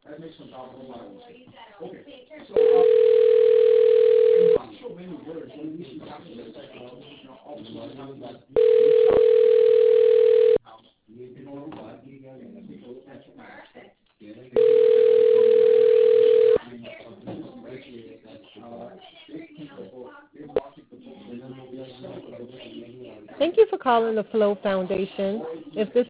Thank you for calling the Flow Foundation. If this